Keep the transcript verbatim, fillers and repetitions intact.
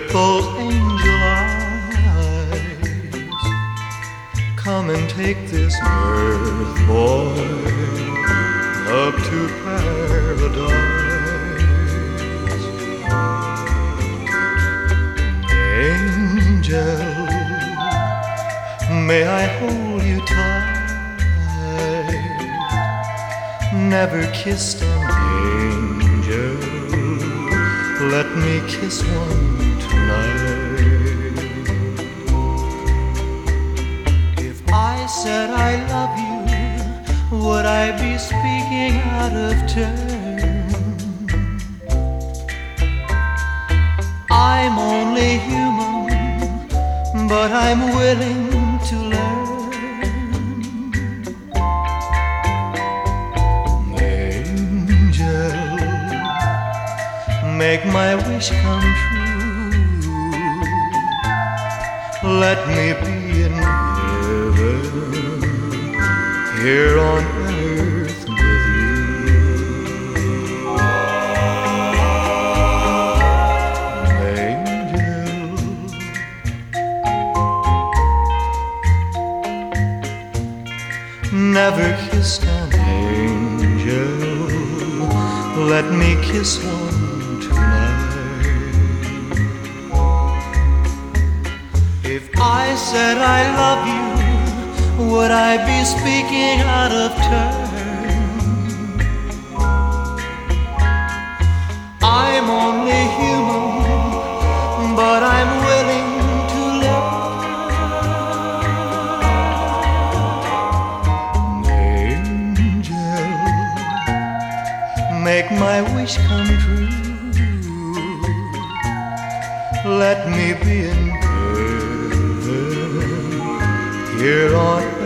with those angel eyes. Come and take this earth, boy, up to paradise. Angel, may I hold you tight? Never kissed an angel, let me kiss one tonight. If I said I love you, would I be speaking out of turn? I'm only human, but I'm willing to learn. Make my wish come true. Let me be in heaven, here on earth with you. Angel, never kissed an angel, let me kiss one tonight. If I said I love you, would I be speaking out of turn? I'm only human, but I'm willing to learn. Angel, make my wish come true. Let me be in heaven, here on earth.